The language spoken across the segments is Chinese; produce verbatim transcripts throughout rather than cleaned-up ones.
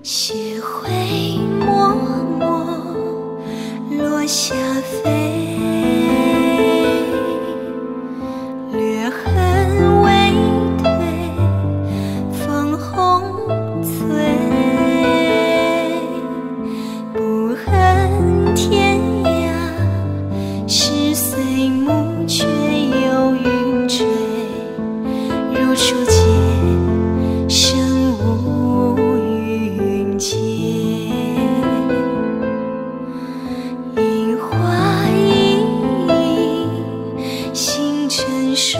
雪灰默默落下飞，略痕微褪，枫红翠，不恨天涯，是岁暮却有云垂，如初见生无云间，樱花依依，星辰烁，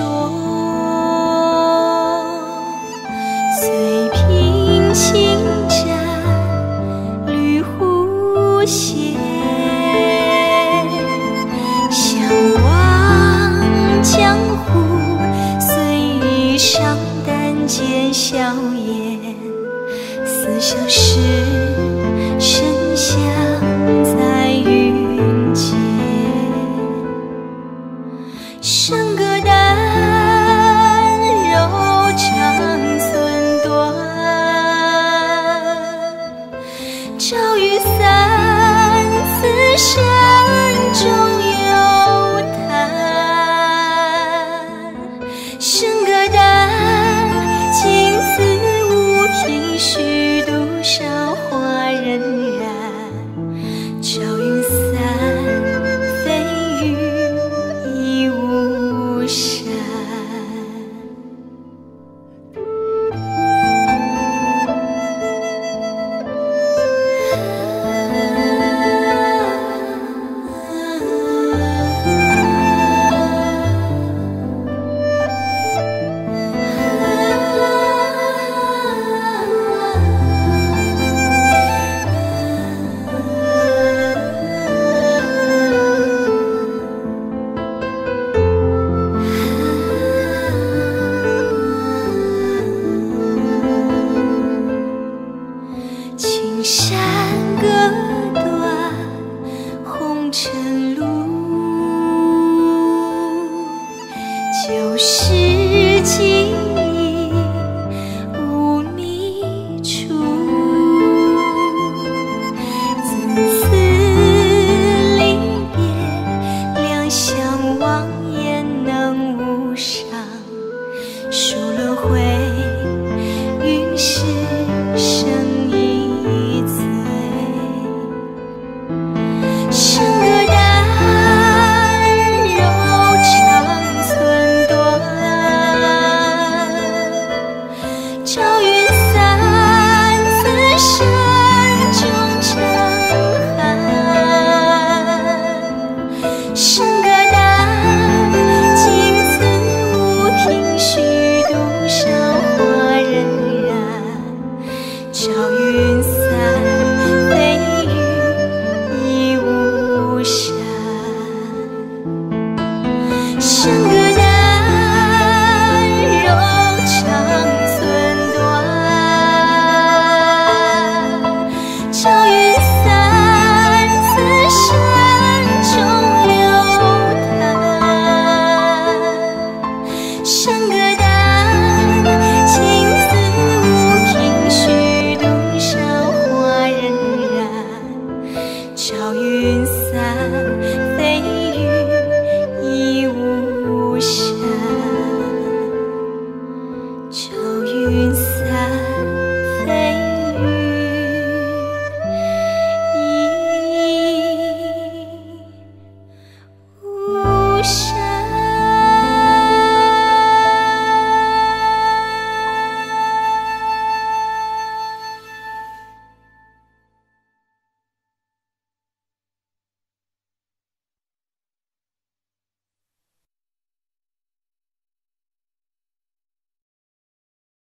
随萍轻展绿湖斜，相望江湖，随意上淡见笑颜，似相识，深相在云间。笙歌淡，柔肠寸断，朝雨散，此身终有叹。笙歌淡，情似无凭，虚度韶华荏苒。朝云散，飞雨已无山。青山隔断红尘路，旧时记忆无觅处。自此离别，两相望焉能无伤。数轮回，云是生一醉。笙歌淡，柔肠寸断，朝云散，此身终成寒。笙歌淡，情似无凭，虚度韶华荏苒。朝